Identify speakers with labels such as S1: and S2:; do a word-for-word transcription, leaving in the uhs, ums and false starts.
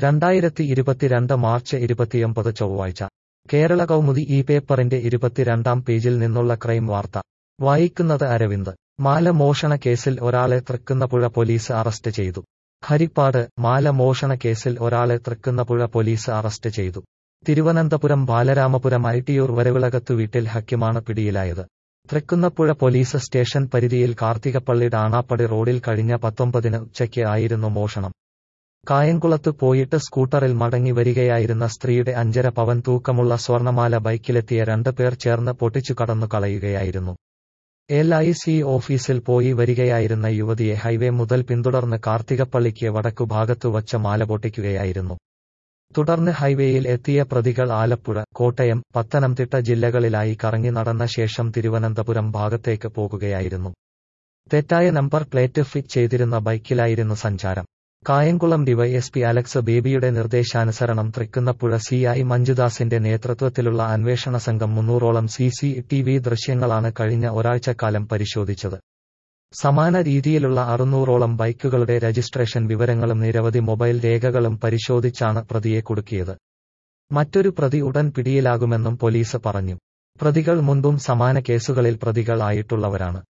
S1: രണ്ടായിരത്തി ഇരുപത്തിരണ്ട് മാർച്ച് ഇരുപത്തിയൊമ്പത് ചൊവ്വാഴ്ച കേരള കൗമുദി ഈ പേപ്പറിന്റെ ഇരുപത്തിരണ്ടാം പേജിൽ നിന്നുള്ള ക്രൈം വാർത്ത വായിക്കുന്നത് അരവിന്ദ്. മാല മോഷണ കേസിൽ ഒരാളെ തൃക്കുന്നപ്പുഴ പോലീസ് അറസ്റ്റ് ചെയ്തു. ഹരിപ്പാട് മാല മോഷണ കേസിൽ ഒരാളെ തൃക്കുന്നപ്പുഴ പോലീസ് അറസ്റ്റ് ചെയ്തു. തിരുവനന്തപുരം ബാലരാമപുരം ഐട്ടിയൂർ വരവിളകത്തു വീട്ടിൽ ഹക്കിമാണ് പിടിയിലായത്. തൃക്കുന്നപ്പുഴ പോലീസ് സ്റ്റേഷൻ പരിധിയിൽ കാർത്തികപ്പള്ളി ഡാണാപ്പടി റോഡിൽ കഴിഞ്ഞ പത്തൊമ്പതിന് ഉച്ചയ്ക്ക് ആയിരുന്നു മോഷണം. കായംകുളത്ത് പോയിട്ട് സ്കൂട്ടറിൽ മടങ്ങി വരികയായിരുന്ന സ്ത്രീയുടെ അഞ്ചര പവൻ തൂക്കമുള്ള സ്വർണമാല ബൈക്കിലെത്തിയ രണ്ട് പേർ ചേർന്ന് പൊട്ടിച്ചു കടന്നു കളയുകയായിരുന്നു. എൽ ഐ സി ഓഫീസിൽ പോയി വരികയായിരുന്ന യുവതിയെ ഹൈവേ മുതൽ പിന്തുടർന്ന് കാർത്തികപ്പള്ളിക്ക് വടക്കുഭാഗത്തു വച്ച മാല പൊട്ടിക്കുകയായിരുന്നു. തുടർന്ന് ഹൈവേയിൽ എത്തിയ പ്രതികൾ ആലപ്പുഴ, കോട്ടയം, പത്തനംതിട്ട ജില്ലകളിലായി കറങ്ങി നടന്ന ശേഷം തിരുവനന്തപുരം ഭാഗത്തേക്ക് പോകുകയായിരുന്നു. തെറ്റായ നമ്പർ പ്ലേറ്റ് ഫിറ്റ് ചെയ്തിരുന്ന ബൈക്കിലായിരുന്നു സഞ്ചാരം. കായംകുളം ഡിവൈഎസ്പി അലക്സ് ബേബിയുടെ നിർദ്ദേശാനുസരണം തൃക്കുന്നപ്പുഴ സി ഐ മഞ്ജുദാസിന്റെ നേതൃത്വത്തിലുള്ള അന്വേഷണ സംഘം മുന്നൂറോളം സി സി ടി വി ദൃശ്യങ്ങളാണ് കഴിഞ്ഞ ഒരാഴ്ചക്കാലം പരിശോധിച്ചത്. സമാന രീതിയിലുള്ള അറുന്നൂറോളം ബൈക്കുകളുടെ രജിസ്ട്രേഷൻ വിവരങ്ങളും നിരവധി മൊബൈൽ രേഖകളും പരിശോധിച്ചാണ് പ്രതിയെ കുടുക്കിയത്. മറ്റൊരു പ്രതി ഉടൻ പിടിയിലാകുമെന്നും പോലീസ് പറഞ്ഞു. പ്രതികൾ മുൻപും സമാന കേസുകളിൽ പ്രതികൾ ആയിട്ടുള്ളവരാണ്.